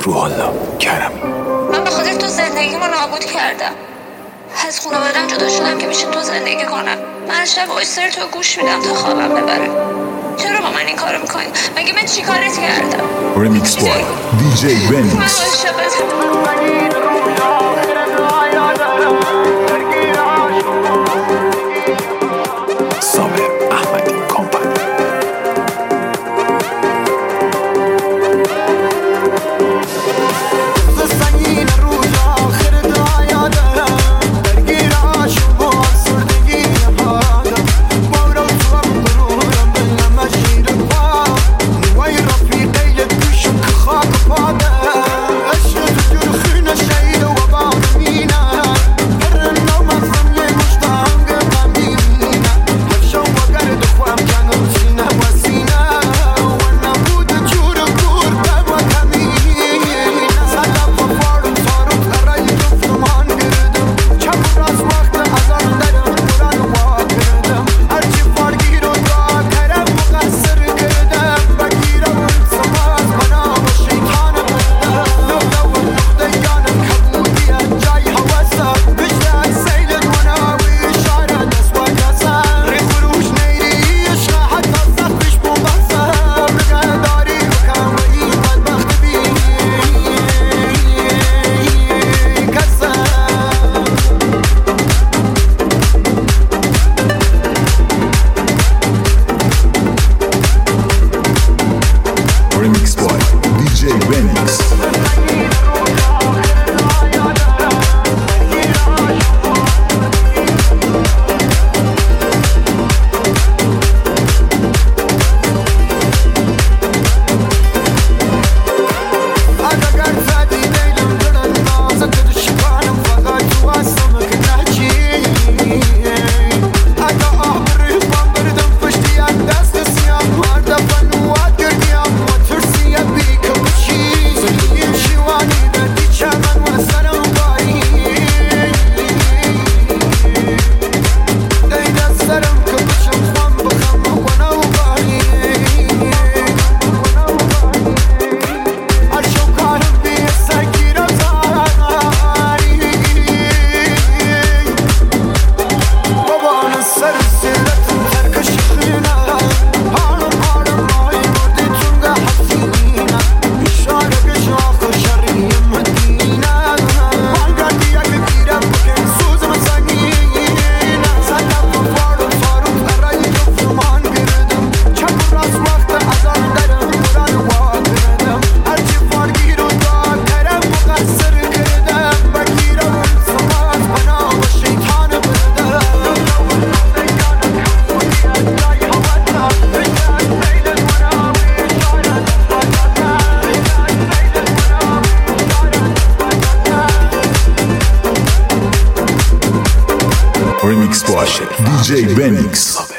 روح الله کرمی. من به خاطر تو زندگیمو نابود کردم. از خانواده‌ام جدا شدم که بشه تو زندگی کنم. من شب وایسر تو گوش میدم تا خوابم ببره. چرا با من این کارو میکنی؟ مگه من چی کارت کردم؟ ریمیکس بای DJ Remix. من عاشقت سامر احمدی کامپانی. Remix boy DJ Remix. Remix boy DJ Remix.